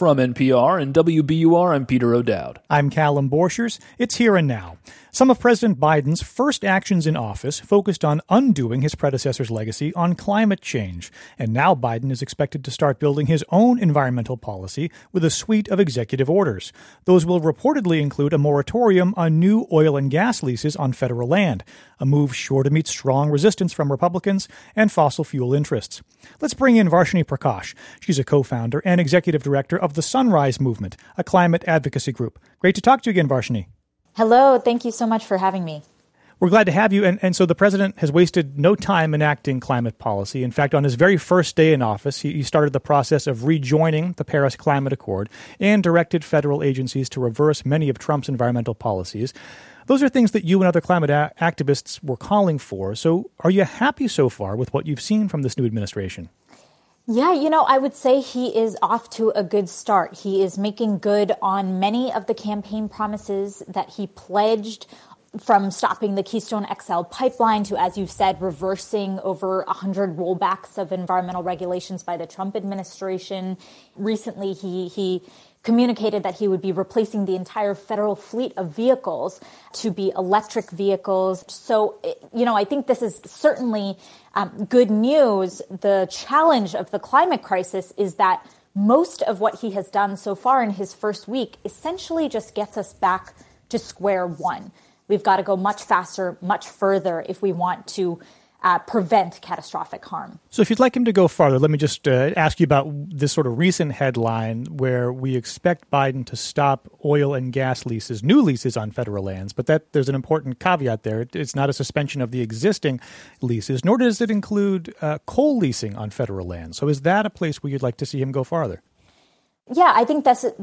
From NPR and WBUR, I'm Peter O'Dowd. I'm Callum Borchers. It's Here and Now. Some of President Biden's first actions in office focused on undoing his predecessor's legacy on climate change. And now Biden is expected to start building his own environmental policy with a suite of executive orders. Those will reportedly include a moratorium on new oil and gas leases on federal land, a move sure to meet strong resistance from Republicans and fossil fuel interests. Let's bring in Varshini Prakash. She's a co-founder and executive director of the Sunrise Movement, a climate advocacy group. Great to talk to you again, Varshini. Hello. Thank you so much for having me. We're glad to have you. And so the president has wasted no time enacting climate policy. In fact, on his very first day in office, he started the process of rejoining the Paris Climate Accord and directed federal agencies to reverse many of Trump's environmental policies. Those are things that you and other climate activists were calling for. So are you happy so far with what you've seen from this new administration? Yeah, I would say he is off to a good start. He is making good on many of the campaign promises that he pledged, from stopping the Keystone XL pipeline to, as you said, reversing over 100 rollbacks of environmental regulations by the Trump administration. Recently, he communicated that he would be replacing the entire federal fleet of vehicles to be electric vehicles. So, I think this is certainly good news. The challenge of the climate crisis is that most of what he has done so far in his first week essentially just gets us back to square one. We've got to go much faster, much further if we want to prevent catastrophic harm. So if you'd like him to go farther, let me just ask you about this sort of recent headline where we expect Biden to stop oil and gas leases, new leases on federal lands. But there's an important caveat there. It's not a suspension of the existing leases, nor does it include coal leasing on federal lands. So is that a place where you'd like to see him go farther? Yeah, I think that's,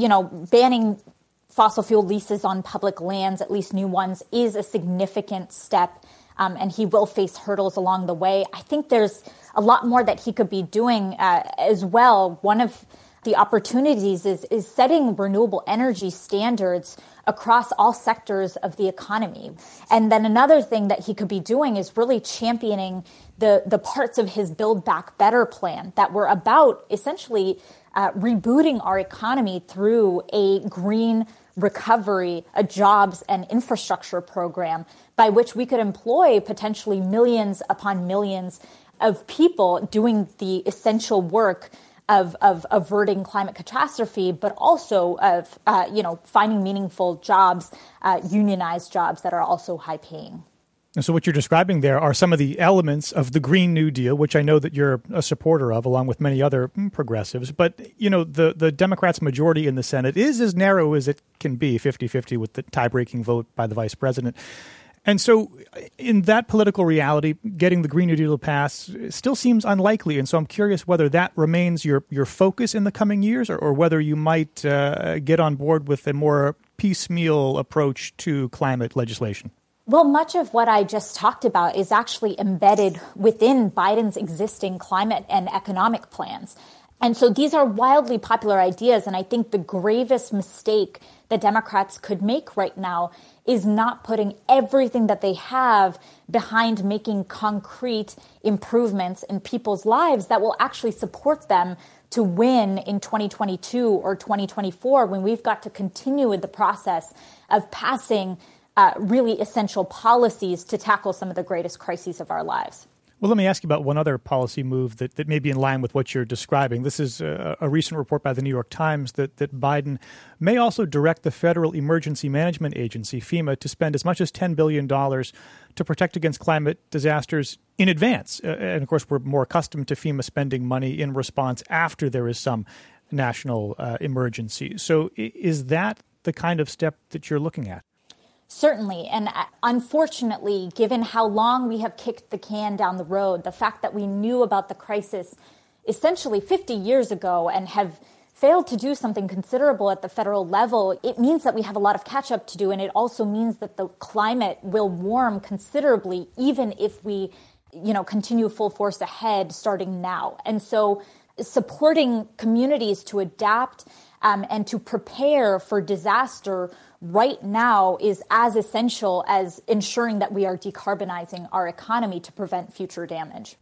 banning fossil fuel leases on public lands, at least new ones, is a significant step. And he will face hurdles along the way. I think there's a lot more that he could be doing as well. One of the opportunities is setting renewable energy standards across all sectors of the economy. And then another thing that he could be doing is really championing the parts of his Build Back Better plan that were about essentially rebooting our economy through a green recovery, a jobs and infrastructure program by which we could employ potentially millions upon millions of people doing the essential work of averting climate catastrophe, but also of, finding meaningful jobs, unionized jobs that are also high paying. And so what you're describing there are some of the elements of the Green New Deal, which I know that you're a supporter of, along with many other progressives. But, the Democrats' majority in the Senate is as narrow as it can be, 50-50 with the tie-breaking vote by the vice president. And so in that political reality, getting the Green New Deal to pass still seems unlikely. And so I'm curious whether that remains your focus in the coming years or whether you might get on board with a more piecemeal approach to climate legislation. Well, much of what I just talked about is actually embedded within Biden's existing climate and economic plans. And so these are wildly popular ideas. And I think the gravest mistake that Democrats could make right now is not putting everything that they have behind making concrete improvements in people's lives that will actually support them to win in 2022 or 2024, when we've got to continue with the process of passing really essential policies to tackle some of the greatest crises of our lives. Well, let me ask you about one other policy move that may be in line with what you're describing. This is a recent report by the New York Times that Biden may also direct the Federal Emergency Management Agency, FEMA, to spend as much as $10 billion to protect against climate disasters in advance. And, of course, we're more accustomed to FEMA spending money in response after there is some national emergency. So is that the kind of step that you're looking at? Certainly. And unfortunately, given how long we have kicked the can down the road, the fact that we knew about the crisis essentially 50 years ago and have failed to do something considerable at the federal level, it means that we have a lot of catch up to do. And it also means that the climate will warm considerably, even if we, continue full force ahead starting now. And so supporting communities to adapt and to prepare for disaster right now is as essential as ensuring that we are decarbonizing our economy to prevent future damage.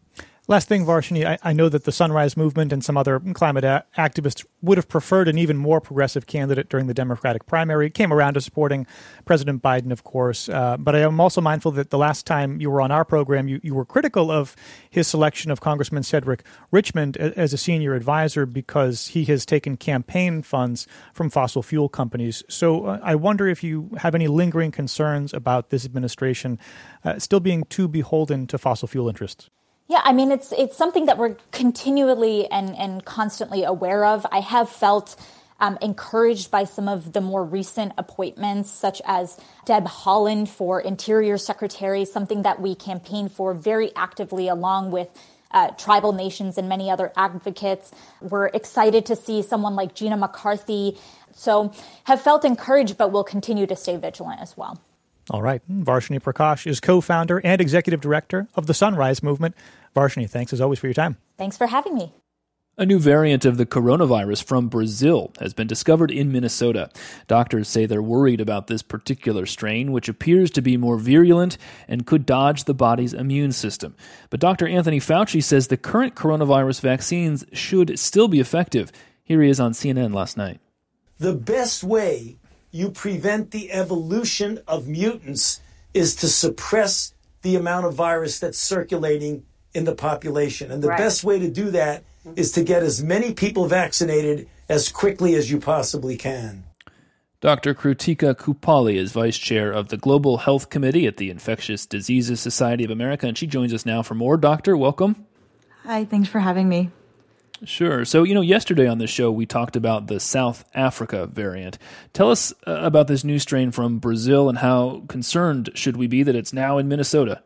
Last thing, Varshini, I know that the Sunrise Movement and some other climate activists would have preferred an even more progressive candidate during the Democratic primary. Came around to supporting President Biden, of course. But I am also mindful that the last time you were on our program, you were critical of his selection of Congressman Cedric Richmond as a senior advisor because he has taken campaign funds from fossil fuel companies. So I wonder if you have any lingering concerns about this administration still being too beholden to fossil fuel interests. Yeah, I mean, it's something that we're continually and constantly aware of. I have felt encouraged by some of the more recent appointments, such as Deb Haaland for Interior Secretary, something that we campaigned for very actively along with tribal nations and many other advocates. We're excited to see someone like Gina McCarthy. So have felt encouraged, but will continue to stay vigilant as well. All right. Varshini Prakash is co-founder and executive director of the Sunrise Movement. Varshini, thanks as always for your time. Thanks for having me. A new variant of the coronavirus from Brazil has been discovered in Minnesota. Doctors say they're worried about this particular strain, which appears to be more virulent and could dodge the body's immune system. But Dr. Anthony Fauci says the current coronavirus vaccines should still be effective. Here he is on CNN last night. The best way you prevent the evolution of mutants is to suppress the amount of virus that's circulating in the population. And the best way to do that is to get as many people vaccinated as quickly as you possibly can. Dr. Krutika Kupali is vice chair of the Global Health Committee at the Infectious Diseases Society of America, and she joins us now for more. Doctor, welcome. Hi, thanks for having me. Sure. So, yesterday on the show, we talked about the South Africa variant. Tell us about this new strain from Brazil and how concerned should we be that it's now in Minnesota?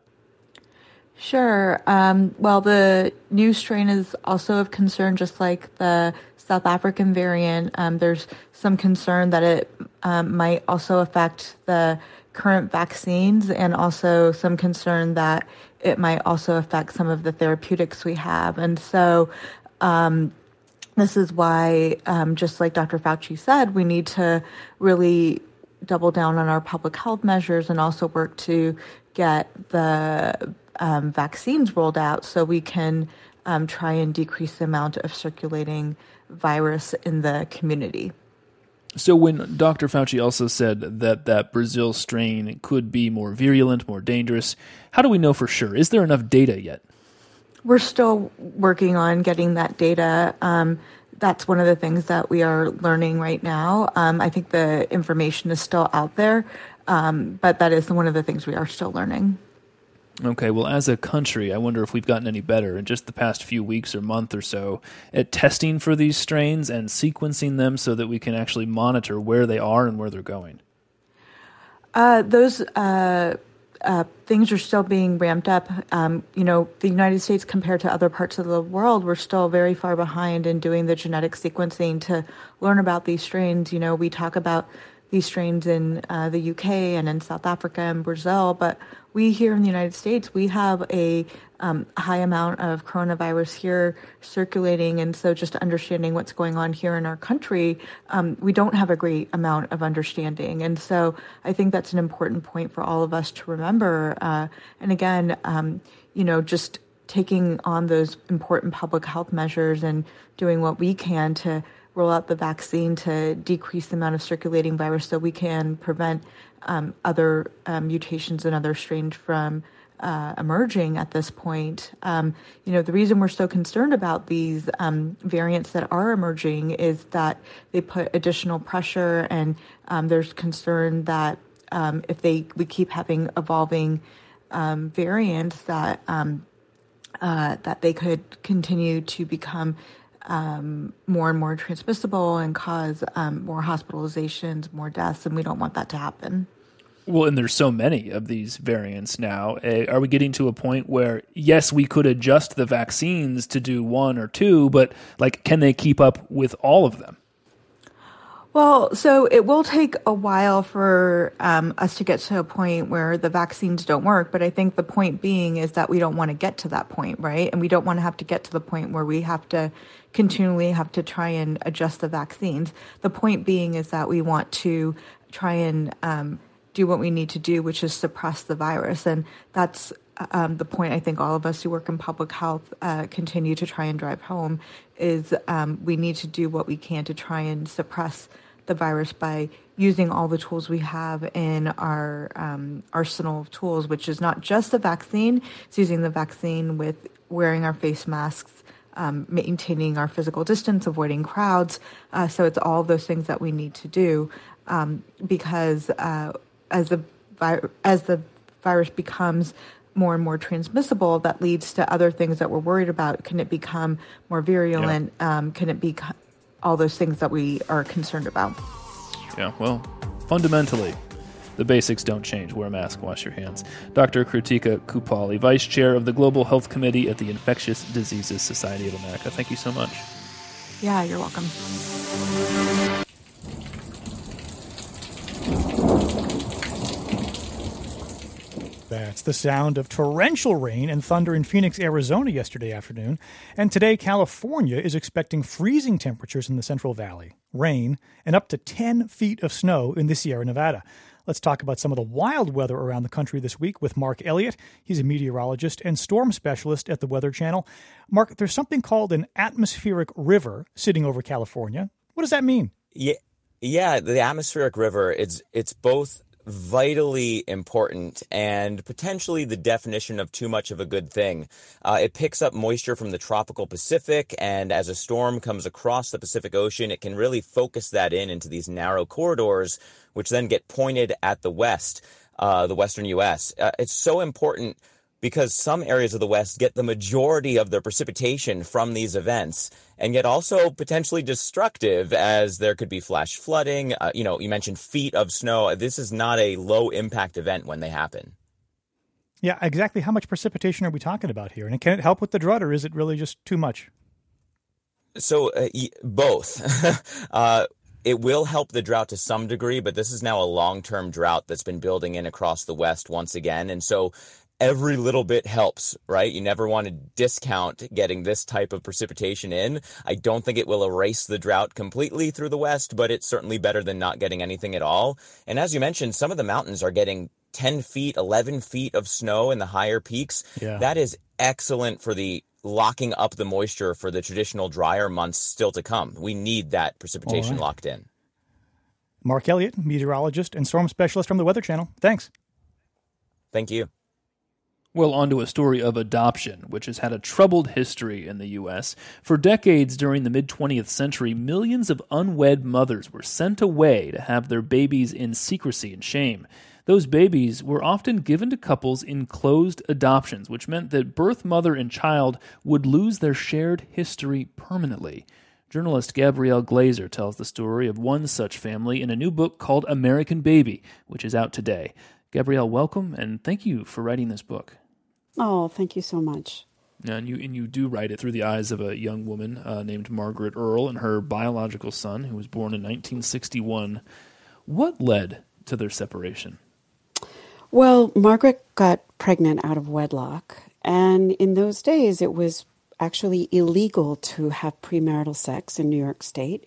Sure. Well, the new strain is also of concern, just like the South African variant. There's some concern that it might also affect the current vaccines and also some concern that it might also affect some of the therapeutics we have. And so this is why, just like Dr. Fauci said, we need to really double down on our public health measures and also work to get the vaccines rolled out so we can try and decrease the amount of circulating virus in the community. So when Dr. Fauci also said that Brazil strain could be more virulent, more dangerous, how do we know for sure? Is there enough data yet? We're still working on getting that data. That's one of the things that we are learning right now. I think the information is still out there, but that is one of the things we are still learning. Okay, well, as a country, I wonder if we've gotten any better in just the past few weeks or month or so at testing for these strains and sequencing them so that we can actually monitor where they are and where they're going. Those things are still being ramped up. The United States compared to other parts of the world, we're still very far behind in doing the genetic sequencing to learn about these strains. We talk about these strains in the UK and in South Africa and Brazil, but we here in the United States, we have a high amount of coronavirus here circulating. And so just understanding what's going on here in our country, we don't have a great amount of understanding. And so I think that's an important point for all of us to remember. And again, just taking on those important public health measures and doing what we can to roll out the vaccine to decrease the amount of circulating virus so we can prevent other mutations and other strains from emerging at this point. The reason we're so concerned about these variants that are emerging is that they put additional pressure, and there's concern that if we keep having evolving variants that they could continue to become more and more transmissible and cause more hospitalizations, more deaths, and we don't want that to happen. Well, and there's so many of these variants now. Are we getting to a point where, yes, we could adjust the vaccines to do one or two, but can they keep up with all of them? Well, so it will take a while for us to get to a point where the vaccines don't work. But I think the point being is that we don't want to get to that point, right? And we don't want to have to get to the point where we have to continually have to try and adjust the vaccines. The point being is that we want to try and do what we need to do, which is suppress the virus. And that's the point I think all of us who work in public health continue to try and drive home is we need to do what we can to try and suppress the virus by using all the tools we have in our arsenal of tools, which is not just the vaccine. It's using the vaccine with wearing our face masks, maintaining our physical distance, avoiding crowds. So it's all those things that we need to do because as the virus becomes more and more transmissible, that leads to other things that we're worried about. Can it become more virulent? Yeah. Can it be all those things that we are concerned about? Yeah, well, fundamentally, the basics don't change. Wear a mask, wash your hands. Dr. Kritika Kuppali, Vice Chair of the Global Health Committee at the Infectious Diseases Society of America. Thank you so much. Yeah, you're welcome. That's the sound of torrential rain and thunder in Phoenix, Arizona yesterday afternoon. And today, California is expecting freezing temperatures in the Central Valley, rain, and up to 10 feet of snow in the Sierra Nevada. Let's talk about some of the wild weather around the country this week with Mark Elliott. He's a meteorologist and storm specialist at the Weather Channel. Mark, there's something called an atmospheric river sitting over California. What does that mean? Yeah, the atmospheric river, it's both vitally important and potentially the definition of too much of a good thing. It picks up moisture from the tropical Pacific, and as a storm comes across the Pacific Ocean, it can really focus that into these narrow corridors, which then get pointed at the west, the western U.S. It's so important because some areas of the West get the majority of their precipitation from these events, and yet also potentially destructive, as there could be flash flooding. You mentioned feet of snow. This is not a low-impact event when they happen. Yeah, exactly. How much precipitation are we talking about here? And can it help with the drought, or is it really just too much? So both. It will help the drought to some degree, but this is now a long-term drought that's been building in across the West once again. And so every little bit helps, right? You never want to discount getting this type of precipitation in. I don't think it will erase the drought completely through the West, but it's certainly better than not getting anything at all. And as you mentioned, some of the mountains are getting 10 feet, 11 feet of snow in the higher peaks. Yeah. That is excellent for the locking up the moisture for the traditional drier months still to come. We need that precipitation locked in. Mark Elliott, meteorologist and storm specialist from the Weather Channel. Thanks. Thank you. Well, on to a story of adoption, which has had a troubled history in the U.S. For decades during the mid-20th century, millions of unwed mothers were sent away to have their babies in secrecy and shame. Those babies were often given to couples in closed adoptions, which meant that birth mother and child would lose their shared history permanently. Journalist Gabrielle Glazer tells the story of one such family in a new book called American Baby, which is out today. Gabrielle, welcome, and thank you for writing this book. Oh, thank you so much. And you do write it through the eyes of a young woman named Margaret Earl and her biological son, who was born in 1961. What led to their separation? Well, Margaret got pregnant out of wedlock, and in those days it was actually illegal to have premarital sex in New York State,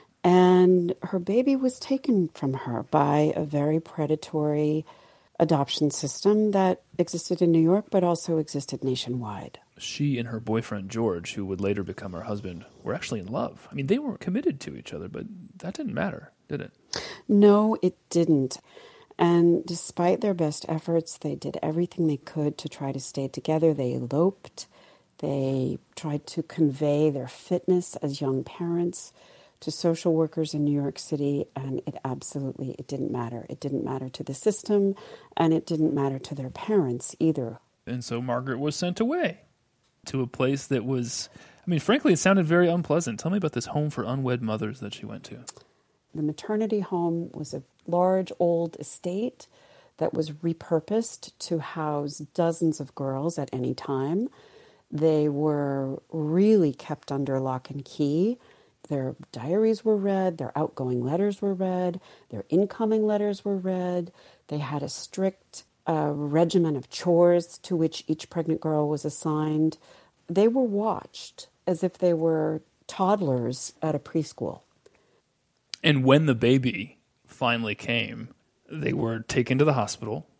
and her baby was taken from her by a very predatory adoption system that existed in New York, but also existed nationwide. She and her boyfriend, George, who would later become her husband, were actually in love. I mean, they weren't committed to each other, but that didn't matter, did it? No, it didn't. And despite their best efforts, they did everything they could to try to stay together. They eloped. They tried to convey their fitness as young parents to social workers in New York City, and it didn't matter. It didn't matter to the system, and it didn't matter to their parents either. And so Margaret was sent away to a place that was, frankly, it sounded very unpleasant. Tell me about this home for unwed mothers that she went to. The maternity home was a large old estate that was repurposed to house dozens of girls at any time. They were really kept under lock and key. Their diaries were read, their outgoing letters were read, their incoming letters were read. They had a strict regimen of chores to which each pregnant girl was assigned. They were watched as if they were toddlers at a preschool. And when the baby finally came, they were taken to the hospital.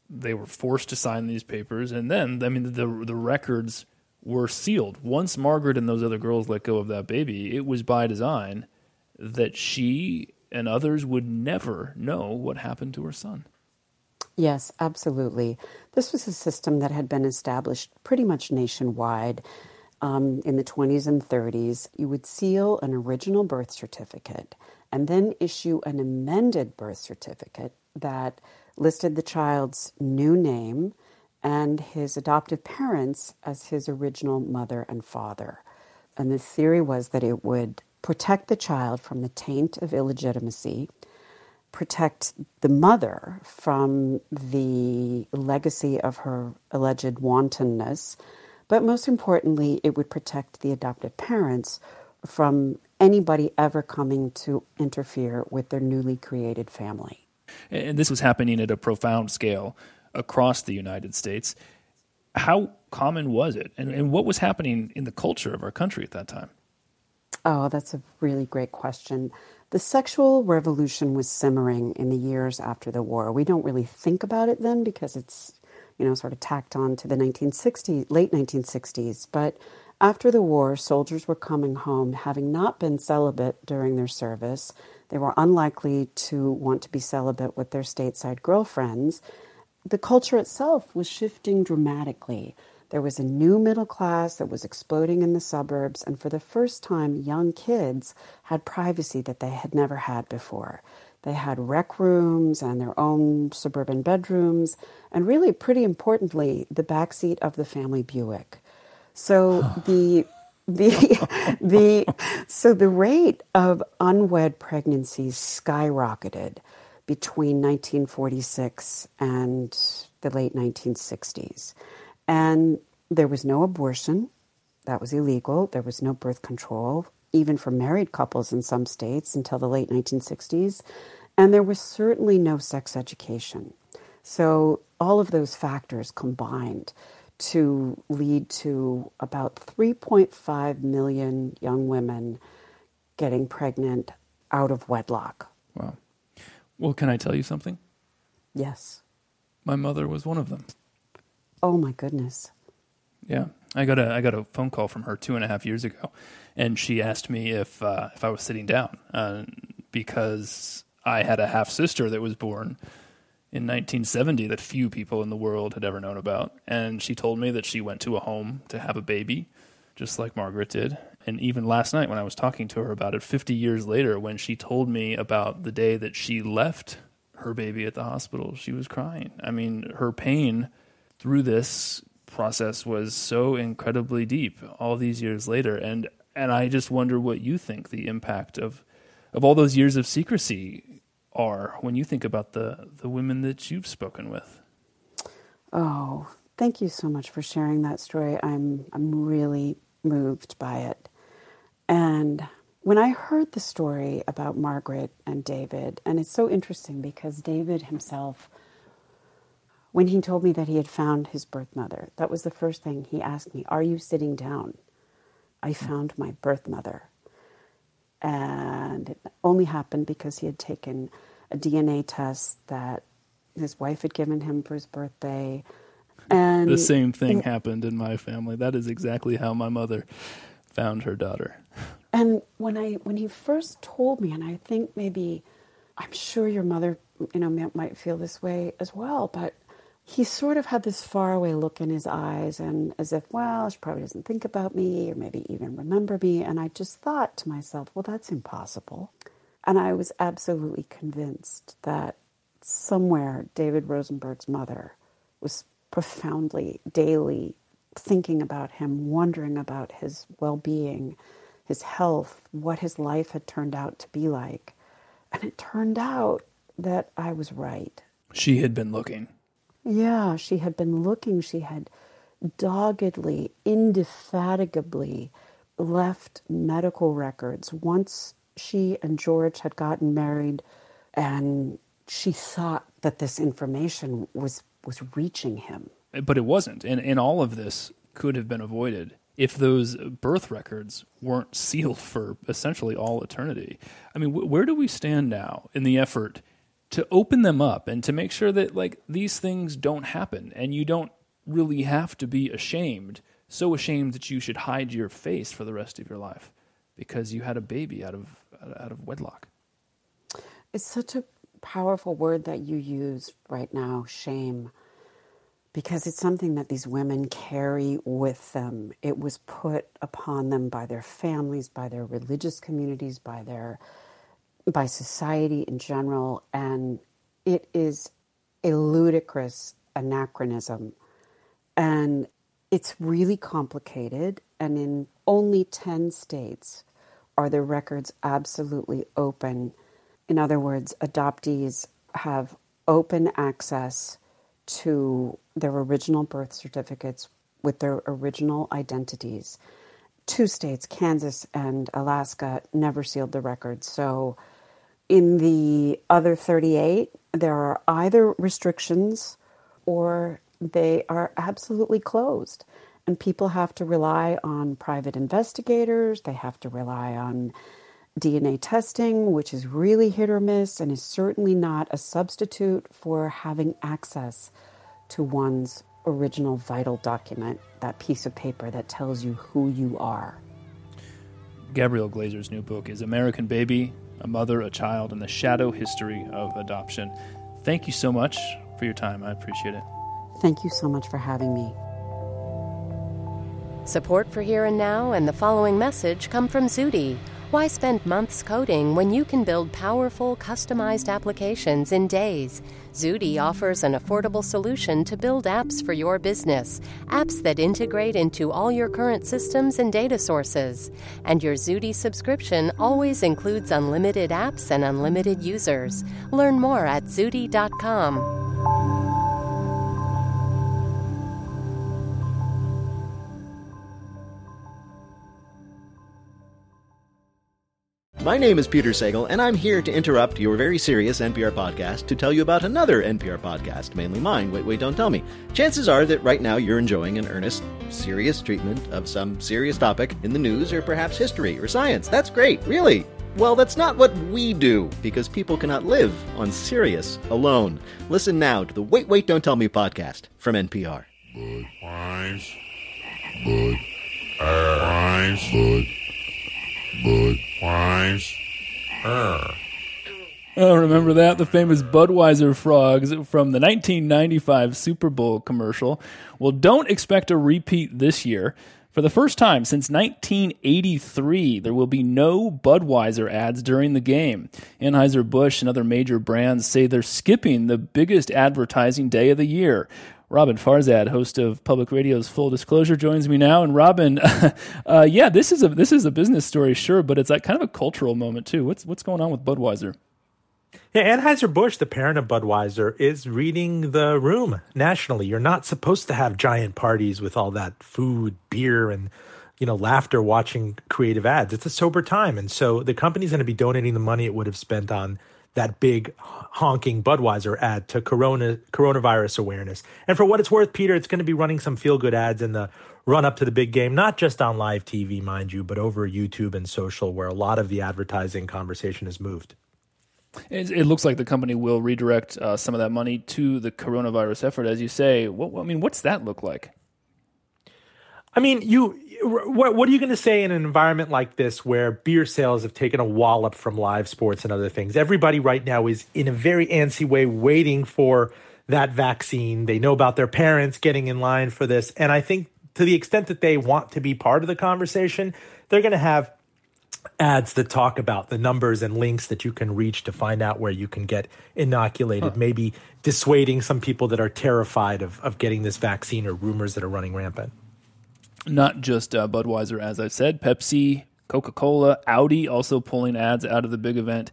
they were forced to sign these papers. And then, I mean, the records were sealed. Once Margaret and those other girls let go of that baby, it was by design that she and others would never know what happened to her son. Yes, absolutely. This was a system that had been established pretty much nationwide in the 20s and 30s. You would seal an original birth certificate and then issue an amended birth certificate that listed the child's new name and his adoptive parents as his original mother and father. And the theory was that it would protect the child from the taint of illegitimacy, protect the mother from the legacy of her alleged wantonness, but most importantly, it would protect the adoptive parents from anybody ever coming to interfere with their newly created family. And this was happening at a profound scale across the United States. How common was it? And what was happening in the culture of our country at that time? Oh, that's a really great question. The sexual revolution was simmering in the years after the war. We don't really think about it then because it's, sort of tacked on to the late 1960s. But after the war, soldiers were coming home having not been celibate during their service. They were unlikely to want to be celibate with their stateside girlfriends. The culture itself was shifting dramatically. There was a new middle class that was exploding in the suburbs, and for the first time, young kids had privacy that they had never had before. They had rec rooms and their own suburban bedrooms, and really, pretty importantly, the backseat of the family Buick. So the rate of unwed pregnancies skyrocketed between 1946 and the late 1960s. And there was no abortion. That was illegal. There was no birth control, even for married couples in some states until the late 1960s. And there was certainly no sex education. So all of those factors combined to lead to about 3.5 million young women getting pregnant out of wedlock. Wow. Well, can I tell you something? Yes. My mother was one of them. Oh, my goodness. Yeah. I got a phone call from her 2.5 years ago, and she asked me if I was sitting down because I had a half-sister that was born in 1970 that few people in the world had ever known about. And she told me that she went to a home to have a baby, just like Margaret did. And even last night when I was talking to her about it, 50 years later, when she told me about the day that she left her baby at the hospital, she was crying. I mean, her pain through this process was so incredibly deep all these years later. And I just wonder what you think the impact of all those years of secrecy are when you think about the women that you've spoken with. Oh, thank you so much for sharing that story. I'm really moved by it. And when I heard the story about Margaret and David, and it's so interesting because David himself, when he told me that he had found his birth mother, that was the first thing he asked me, "Are you sitting down?" I found my birth mother. And it only happened because he had taken a DNA test that his wife had given him for his birthday. And the same thing happened in my family. That is exactly how my mother found her daughter. And when he first told me, and I think maybe, I'm sure your mother, might feel this way as well, but he sort of had this faraway look in his eyes and as if, well, she probably doesn't think about me or maybe even remember me. And I just thought to myself, well, that's impossible. And I was absolutely convinced that somewhere David Rosenberg's mother was profoundly, daily thinking about him, wondering about his well-being, his health, what his life had turned out to be like. And it turned out that I was right. She had been looking. Yeah, she had been looking. She had doggedly, indefatigably left medical records once she and George had gotten married, and she thought that this information was reaching him. But it wasn't. And all of this could have been avoided if those birth records weren't sealed for essentially all eternity. I mean, where do we stand now in the effort to open them up and to make sure that like these things don't happen, and you don't really have to be ashamed, so ashamed that you should hide your face for the rest of your life because you had a baby out of wedlock. It's such a powerful word that you use right now, shame, because it's something that these women carry with them. It was put upon them by their families, by their religious communities, by society in general, and it is a ludicrous anachronism. And it's really complicated, and in only 10 states are the records absolutely open. In other words, adoptees have open access to their original birth certificates with their original identities. 2 states, Kansas and Alaska, never sealed the records. So in the other 38, there are either restrictions or they are absolutely closed. And people have to rely on private investigators. They have to rely on DNA testing, which is really hit or miss and is certainly not a substitute for having access to one's original vital document, that piece of paper that tells you who you are. Gabrielle Glazer's new book is American Baby, A Mother, a Child, and the Shadow History of Adoption. Thank you so much for your time. I appreciate it. Thank you so much for having me. Support for Here and Now and the following message come from Zudi. Why spend months coding when you can build powerful, customized applications in days? Zudi offers an affordable solution to build apps for your business, apps that integrate into all your current systems and data sources. And your Zudi subscription always includes unlimited apps and unlimited users. Learn more at Zudi.com. My name is Peter Sagal, and I'm here to interrupt your very serious NPR podcast to tell you about another NPR podcast, mainly mine, Wait, Don't Tell Me. Chances are that right now you're enjoying an earnest, serious treatment of some serious topic in the news or perhaps history or science. That's great, really. Well, that's not what we do, because people cannot live on Sirius alone. Listen now to the Wait, Don't Tell Me podcast from NPR. Budweiser. Oh, remember that? The famous Budweiser frogs from the 1995 Super Bowl commercial. Well, don't expect a repeat this year. For the first time since 1983, there will be no Budweiser ads during the game. Anheuser-Busch and other major brands say they're skipping the biggest advertising day of the year. Robin Farzad, host of Public Radio's Full Disclosure, joins me now. And Robin, this is a business story, sure, but it's like kind of a cultural moment too. What's going on with Budweiser? Yeah, Anheuser-Busch, the parent of Budweiser, is reading the room nationally. You're not supposed to have giant parties with all that food, beer, and laughter watching creative ads. It's a sober time, and so the company's going to be donating the money it would have spent on that big honking Budweiser ad to coronavirus awareness. And for what it's worth, Peter, it's going to be running some feel-good ads in the run-up to the big game, not just on live TV, mind you, but over YouTube and social, where a lot of the advertising conversation has moved. It looks like the company will redirect some of that money to the coronavirus effort, as you say. What's that look like? I mean, what are you going to say in an environment like this where beer sales have taken a wallop from live sports and other things? Everybody right now is in a very antsy way waiting for that vaccine. They know about their parents getting in line for this. And I think to the extent that they want to be part of the conversation, they're going to have ads that talk about the numbers and links that you can reach to find out where you can get inoculated, maybe dissuading some people that are terrified of getting this vaccine or rumors that are running rampant. Not just Budweiser, as I said, Pepsi, Coca-Cola, Audi also pulling ads out of the big event.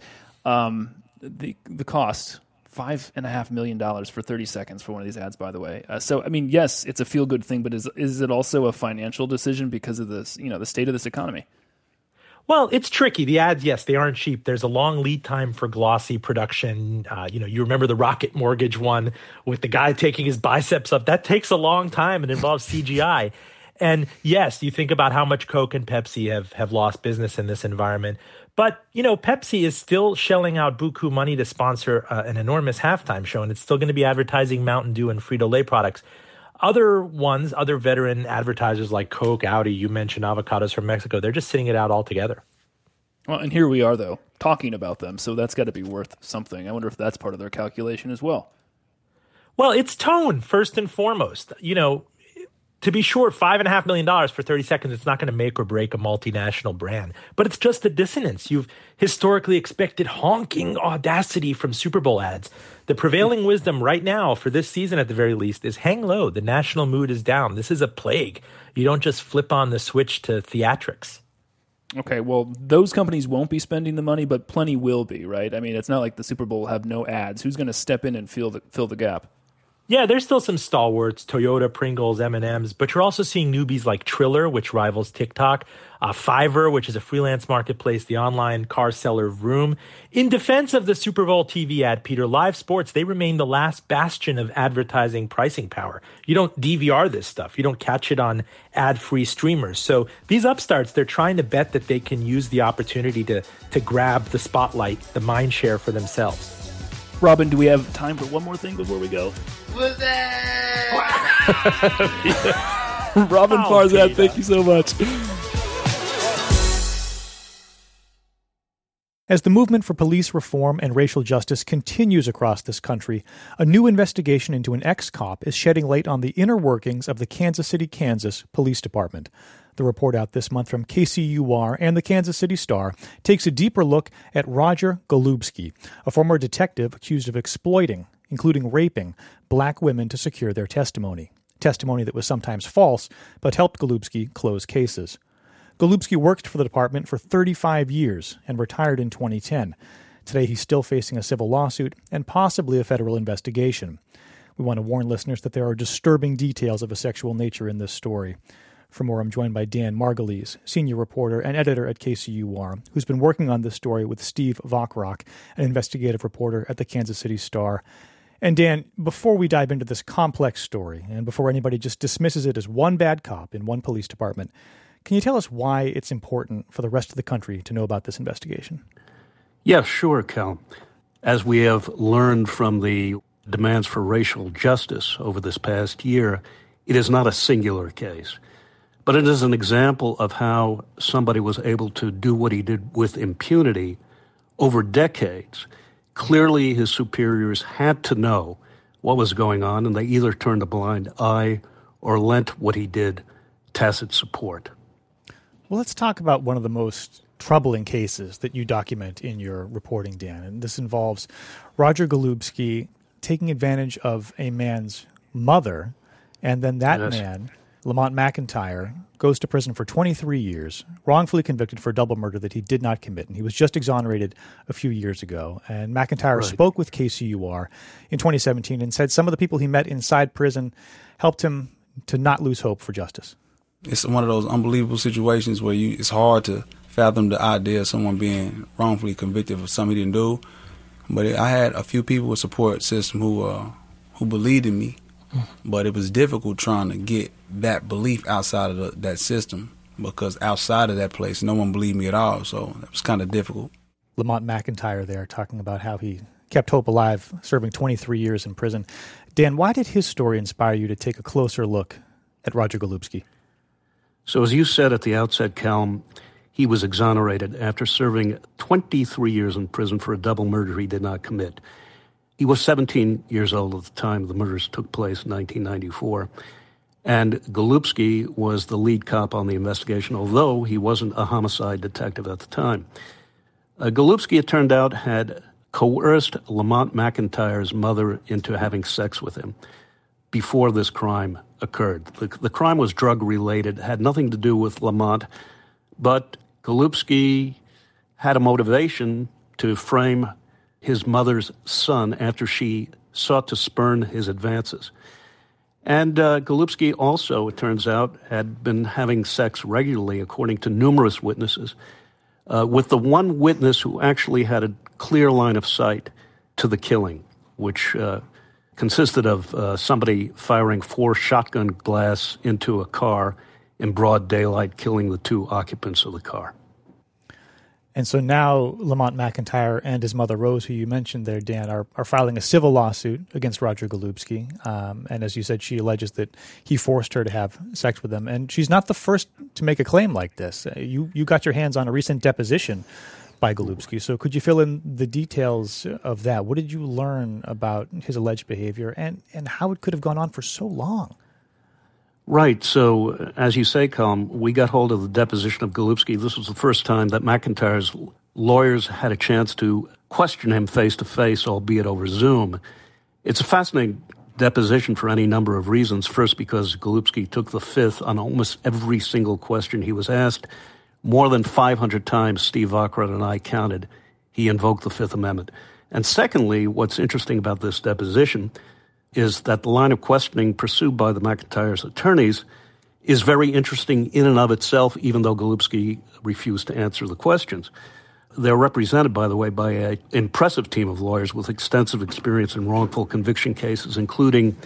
The cost, $5.5 million for 30 seconds for one of these ads, by the way. So, I mean, yes, it's a feel-good thing, but is it also a financial decision because of this, the state of this economy? Well, it's tricky. The ads, yes, they aren't cheap. There's a long lead time for glossy production. You remember the Rocket Mortgage one with the guy taking his biceps up. That takes a long time and involves CGI. And yes, you think about how much Coke and Pepsi have lost business in this environment. But, Pepsi is still shelling out buku money to sponsor an enormous halftime show, and it's still going to be advertising Mountain Dew and Frito-Lay products. Other veteran advertisers like Coke, Audi, you mentioned avocados from Mexico, they're just sitting it out altogether. Well, and here we are, though, talking about them, so that's got to be worth something. I wonder if that's part of their calculation as well. Well, it's tone, first and foremost. To be sure, $5.5 million for 30 seconds, it's not going to make or break a multinational brand. But it's just the dissonance. You've historically expected honking audacity from Super Bowl ads. The prevailing wisdom right now, for this season at the very least, is hang low. The national mood is down. This is a plague. You don't just flip on the switch to theatrics. Okay, well, those companies won't be spending the money, but plenty will be, right? I mean, it's not like the Super Bowl will have no ads. Who's going to step in and fill the gap? Yeah, there's still some stalwarts, Toyota, Pringles, M&Ms, but you're also seeing newbies like Triller, which rivals TikTok, Fiverr, which is a freelance marketplace, the online car seller Vroom. In defense of the Super Bowl TV ad, Peter, live sports, they remain the last bastion of advertising pricing power. You don't DVR this stuff. You don't catch it on ad-free streamers. So these upstarts, they're trying to bet that they can use the opportunity to grab the spotlight, the mind share for themselves. Robin, do we have time for one more thing before we go? Robin Farzad, thank you so much. As the movement for police reform and racial justice continues across this country, a new investigation into an ex-cop is shedding light on the inner workings of the Kansas City, Kansas Police Department. The report out this month from KCUR and the Kansas City Star takes a deeper look at Roger Golubski, a former detective accused of exploiting, including raping, black women to secure their testimony that was sometimes false, but helped Golubski close cases. Golubski worked for the department for 35 years and retired in 2010. Today he's still facing a civil lawsuit and possibly a federal investigation. We want to warn listeners that there are disturbing details of a sexual nature in this story. For more, I'm joined by Dan Margulies, senior reporter and editor at KCUR, who's been working on this story with Steve Vockrock, an investigative reporter at the Kansas City Star. And Dan, before we dive into this complex story, and before anybody just dismisses it as one bad cop in one police department, can you tell us why it's important for the rest of the country to know about this investigation? Yeah, sure, Cal. As we have learned from the demands for racial justice over this past year, it is not a singular case. But it is an example of how somebody was able to do what he did with impunity over decades. Clearly, his superiors had to know what was going on, and they either turned a blind eye or lent what he did tacit support. Well, let's talk about one of the most troubling cases that you document in your reporting, Dan. And this involves Roger Golubski taking advantage of a man's mother, and then that man, Lamont McIntyre, goes to prison for 23 years, wrongfully convicted for double murder that he did not commit. And he was just exonerated a few years ago. And McIntyre spoke with KCUR in 2017 and said some of the people he met inside prison helped him to not lose hope for justice. It's one of those unbelievable situations where it's hard to fathom the idea of someone being wrongfully convicted for something he didn't do. But I had a few people with support system who believed in me. But it was difficult trying to get that belief outside of that system, because outside of that place, no one believed me at all. So it was kind of difficult. Lamont McIntyre there talking about how he kept hope alive, serving 23 years in prison. Dan, why did his story inspire you to take a closer look at Roger Golubski? So as you said at the outset, Cal, he was exonerated after serving 23 years in prison for a double murder he did not commit. He was 17 years old at the time the murders took place in 1994. And Golubski was the lead cop on the investigation, although he wasn't a homicide detective at the time. Golubski, it turned out, had coerced Lamont McIntyre's mother into having sex with him before this crime occurred. The crime was drug-related, had nothing to do with Lamont, but Golubski had a motivation to frame his mother's son after she sought to spurn his advances. And Golubski also, it turns out, had been having sex regularly, according to numerous witnesses, with the one witness who actually had a clear line of sight to the killing, which consisted of somebody firing 4 shotgun blasts into a car in broad daylight, killing the 2 occupants of the car. And so now Lamont McIntyre and his mother, Rose, who you mentioned there, Dan, are filing a civil lawsuit against Roger Golubski. And as you said, she alleges that he forced her to have sex with him. And she's not the first to make a claim like this. You got your hands on a recent deposition by Golubski. So could you fill in the details of that? What did you learn about his alleged behavior and how it could have gone on for so long? Right. So, as you say, Colm, we got hold of the deposition of Golubski. This was the first time that McIntyre's lawyers had a chance to question him face-to-face, albeit over Zoom. It's a fascinating deposition for any number of reasons. First, because Golubski took the fifth on almost every single question he was asked. More than 500 times, Steve Vockrodt and I counted, he invoked the Fifth Amendment. And secondly, what's interesting about this deposition is that the line of questioning pursued by the McIntyre's attorneys is very interesting in and of itself, even though Golubski refused to answer the questions. They're represented, by the way, by an impressive team of lawyers with extensive experience in wrongful conviction cases, including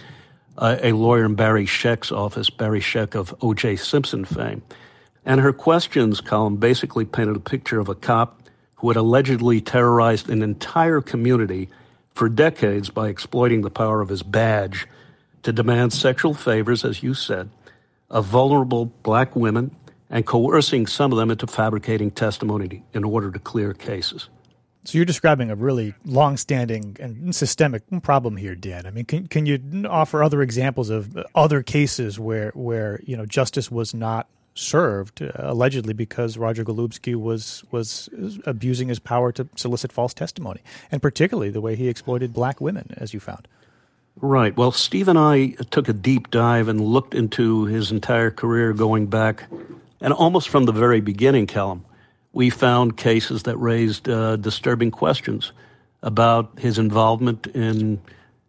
a lawyer in Barry Scheck's office, Barry Scheck of O.J. Simpson fame. And her questions column basically painted a picture of a cop who had allegedly terrorized an entire community for decades by exploiting the power of his badge to demand sexual favors, as you said, of vulnerable black women and coercing some of them into fabricating testimony in order to clear cases. So you're describing a really long-standing and systemic problem here, Dan. I mean, can you offer other examples of other cases where justice was not served, allegedly because Roger Golubski was abusing his power to solicit false testimony, and particularly the way he exploited black women, as you found? Right. Well, Steve and I took a deep dive and looked into his entire career going back, and almost from the very beginning, Callum, we found cases that raised disturbing questions about his involvement in,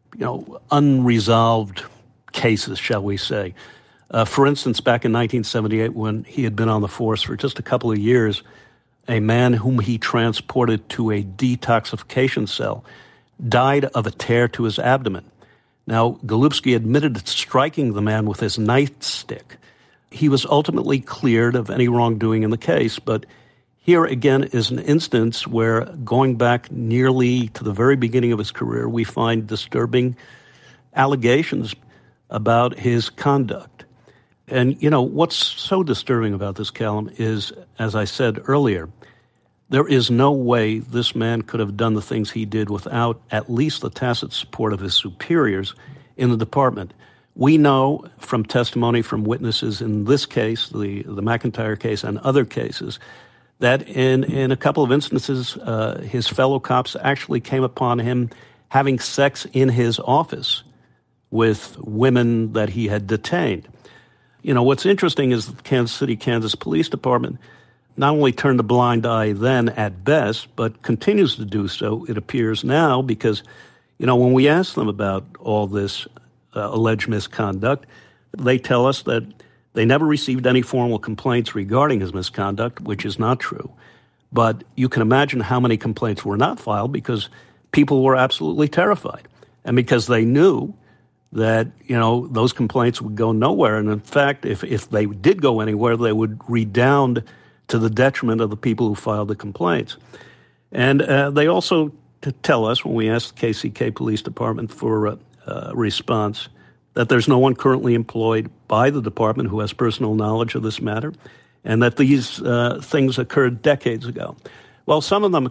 unresolved cases, shall we say. For instance, back in 1978, when he had been on the force for just a couple of years, a man whom he transported to a detoxification cell died of a tear to his abdomen. Now, Golubski admitted to striking the man with his nightstick. He was ultimately cleared of any wrongdoing in the case, but here again is an instance where, going back nearly to the very beginning of his career, we find disturbing allegations about his conduct. And, what's so disturbing about this, Callum, is, as I said earlier, there is no way this man could have done the things he did without at least the tacit support of his superiors in the department. We know from testimony from witnesses in this case, the McIntyre case and other cases, that in a couple of instances, his fellow cops actually came upon him having sex in his office with women that he had detained. What's interesting is the Kansas City, Kansas Police Department not only turned a blind eye then at best, but continues to do so, it appears now, because, when we ask them about all this alleged misconduct, they tell us that they never received any formal complaints regarding his misconduct, which is not true. But you can imagine how many complaints were not filed because people were absolutely terrified and because they knew that, those complaints would go nowhere. And in fact, if they did go anywhere, they would redound to the detriment of the people who filed the complaints. And they also tell us, when we ask the KCK Police Department for a response, that there's no one currently employed by the department who has personal knowledge of this matter, and that these things occurred decades ago. Well, some of them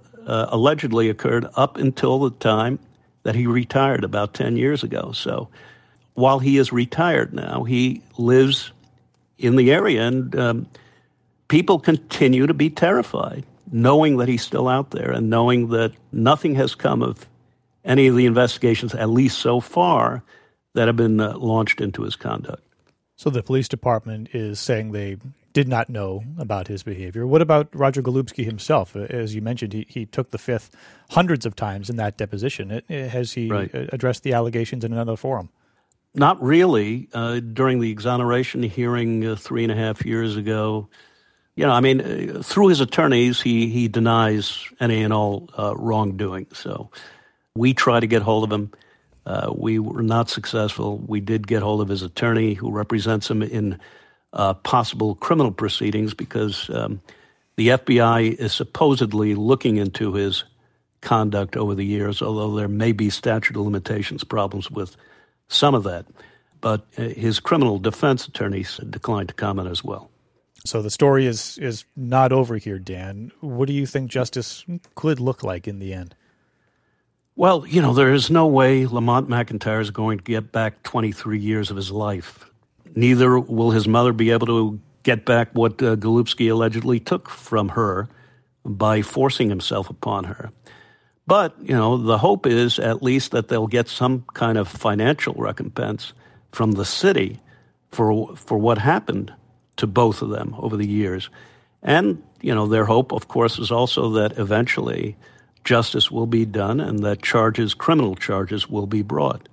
allegedly occurred up until the time that he retired about 10 years ago. So while he is retired now, he lives in the area, and people continue to be terrified, knowing that he's still out there and knowing that nothing has come of any of the investigations, at least so far, that have been launched into his conduct. So the police department is saying they did not know about his behavior. What about Roger Golubski himself? As you mentioned, he took the fifth hundreds of times in that deposition. Has he addressed the allegations in another forum? Not really. During the exoneration hearing 3.5 years ago, through his attorneys, he denies any and all wrongdoing. So we try to get hold of him. We were not successful. We did get hold of his attorney who represents him in possible criminal proceedings because The FBI is supposedly looking into his conduct over the years, although there may be statute of limitations problems with some of that. But his criminal defense attorneys declined to comment as well. So the story is not over here, Dan. What do you think justice could look like in the end? Well, there is no way Lamont McIntyre is going to get back 23 years of his life. Neither will his mother be able to get back what Golubsky allegedly took from her by forcing himself upon her. But, the hope is at least that they'll get some kind of financial recompense from the city for what happened to both of them over the years. And, their hope, of course, is also that eventually justice will be done and that criminal charges will be brought.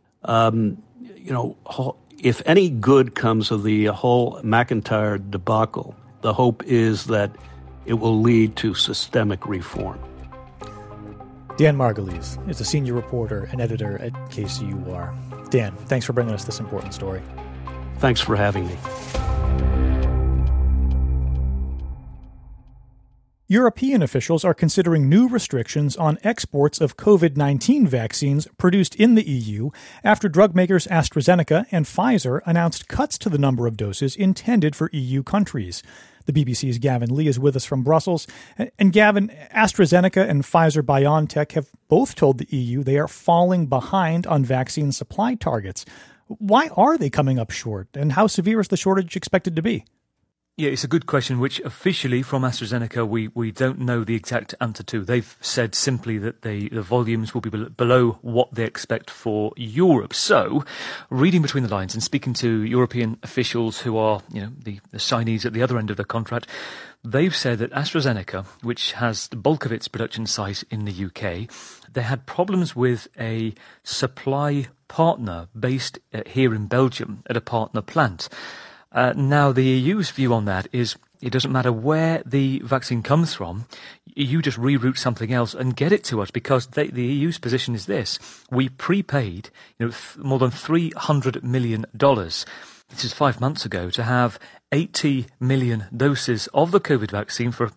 If any good comes of the whole McIntyre debacle, the hope is that it will lead to systemic reform. Dan Margulies is a senior reporter and editor at KCUR. Dan, thanks for bringing us this important story. Thanks for having me. European officials are considering new restrictions on exports of COVID-19 vaccines produced in the EU after drug makers AstraZeneca and Pfizer announced cuts to the number of doses intended for EU countries. The BBC's Gavin Lee is with us from Brussels. And Gavin, AstraZeneca and Pfizer-BioNTech have both told the EU they are falling behind on vaccine supply targets. Why are they coming up short, and how severe is the shortage expected to be? Yeah, it's a good question, which officially from AstraZeneca we don't know the exact answer to. They've said simply that the volumes will be below what they expect for Europe. So, reading between the lines and speaking to European officials who are, the signees at the other end of the contract, they've said that AstraZeneca, which has the bulk of its production site in the UK, they had problems with a supply partner based here in Belgium at a partner plant. Now, the EU's view on that is it doesn't matter where the vaccine comes from, you just reroute something else and get it to us, because the EU's position is this. We prepaid more than $300 million. This is 5 months ago, to have 80 million doses of the COVID vaccine for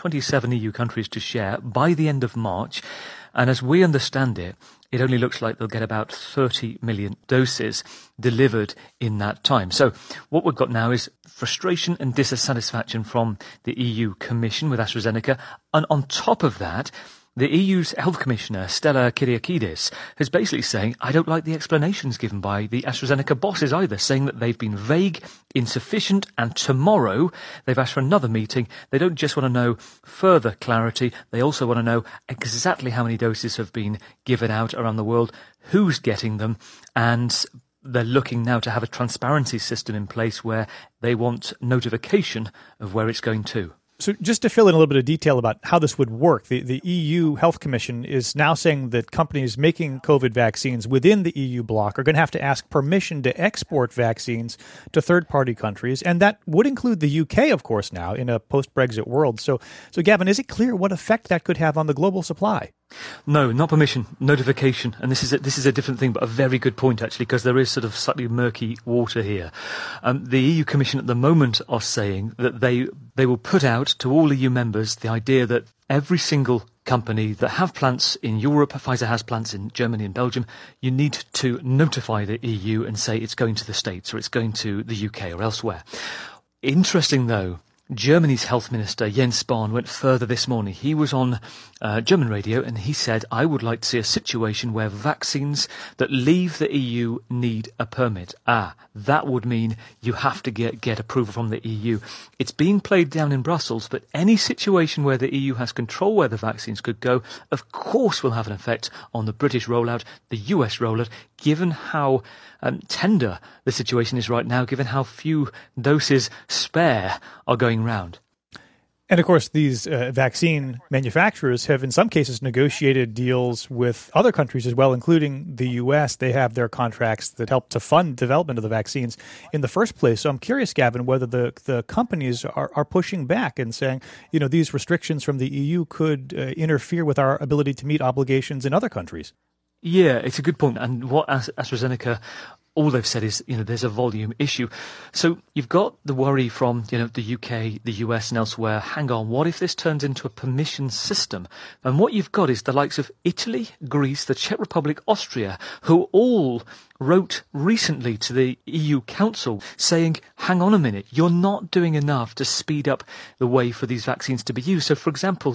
27 EU countries to share by the end of March. And as we understand it, it only looks like they'll get about 30 million doses delivered in that time. So what we've got now is frustration and dissatisfaction from the EU Commission with AstraZeneca. And on top of that, the EU's Health Commissioner, Stella Kyriakides, is basically saying, I don't like the explanations given by the AstraZeneca bosses either, saying that they've been vague, insufficient, and tomorrow they've asked for another meeting. They don't just want to know further clarity, they also want to know exactly how many doses have been given out around the world, who's getting them, and they're looking now to have a transparency system in place where they want notification of where it's going to. So just to fill in a little bit of detail about how this would work, the EU Health Commission is now saying that companies making COVID vaccines within the EU bloc are going to have to ask permission to export vaccines to third-party countries, and that would include the UK, of course, now in a post-Brexit world. So Gavin, is it clear what effect that could have on the global supply? No, not permission, notification. And this is a different thing, but a very good point, actually, because there is sort of slightly murky water here. The EU Commission at the moment are saying that they will put out to all EU members the idea that every single company that have plants in Europe, Pfizer has plants in Germany and Belgium, you need to notify the EU and say it's going to the States or it's going to the UK or elsewhere. Interesting, though, Germany's health minister, Jens Spahn, went further this morning. He was on German radio and he said, I would like to see a situation where vaccines that leave the EU need a permit. That would mean you have to get approval from the EU. It's being played down in Brussels, but any situation where the EU has control where the vaccines could go, of course will have an effect on the British rollout, the US rollout, given how tender the situation is right now, given how few doses spare are going round. And of course, these vaccine manufacturers have in some cases negotiated deals with other countries as well, including the U.S. They have their contracts that help to fund development of the vaccines in the first place. So I'm curious, Gavin, whether the companies are pushing back and saying, these restrictions from the EU could interfere with our ability to meet obligations in other countries. Yeah, it's a good point. And what AstraZeneca all they've said is, there's a volume issue. So you've got the worry from, the UK, the US and elsewhere. Hang on, what if this turns into a permission system? And what you've got is the likes of Italy, Greece, the Czech Republic, Austria, who all wrote recently to the EU Council saying, hang on a minute, you're not doing enough to speed up the way for these vaccines to be used. So, for example,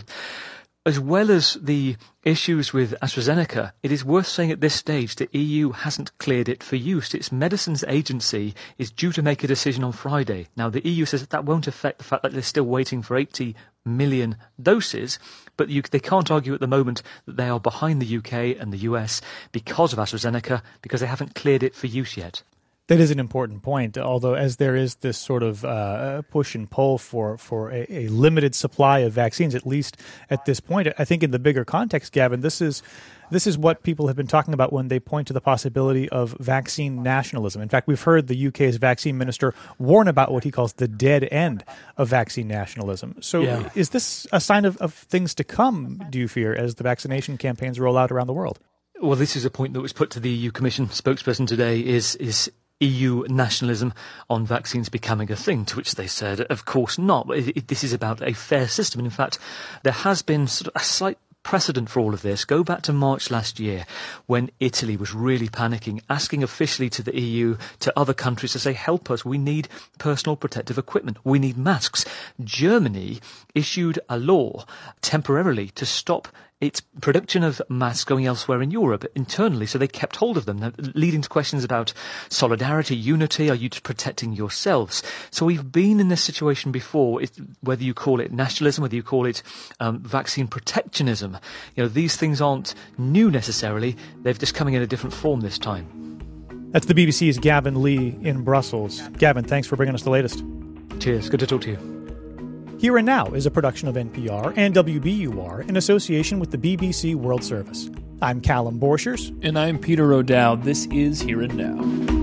as well as the issues with AstraZeneca, it is worth saying at this stage the EU hasn't cleared it for use. Its medicines agency is due to make a decision on Friday. Now, the EU says that won't affect the fact that they're still waiting for 80 million doses, but they can't argue at the moment that they are behind the UK and the US because of AstraZeneca, because they haven't cleared it for use yet. That is an important point, although as there is this sort of push and pull for a limited supply of vaccines, at least at this point, I think in the bigger context, Gavin, this is what people have been talking about when they point to the possibility of vaccine nationalism. In fact, we've heard the UK's vaccine minister warn about what he calls the dead end of vaccine nationalism. So Is this a sign of things to come, do you fear, as the vaccination campaigns roll out around the world? Well, this is a point that was put to the EU Commission spokesperson today, is EU nationalism on vaccines becoming a thing, to which they said, of course not. This is about a fair system. And in fact, there has been sort of a slight precedent for all of this. Go back to March last year when Italy was really panicking, asking officially to the EU, to other countries to say, help us, we need personal protective equipment, we need masks. Germany issued a law temporarily to stop its production of masks going elsewhere in Europe internally, so they kept hold of them, leading to questions about solidarity, unity, are you protecting yourselves? So we've been in this situation before, whether you call it nationalism, whether you call it vaccine protectionism. These things aren't new necessarily, they're just coming in a different form this time. That's the BBC's Gavin Lee in Brussels. Gavin, thanks for bringing us the latest. Cheers, good to talk to you. Here and Now is a production of NPR and WBUR in association with the BBC World Service. I'm Callum Borchers. And I'm Peter O'Dowd. This is Here and Now.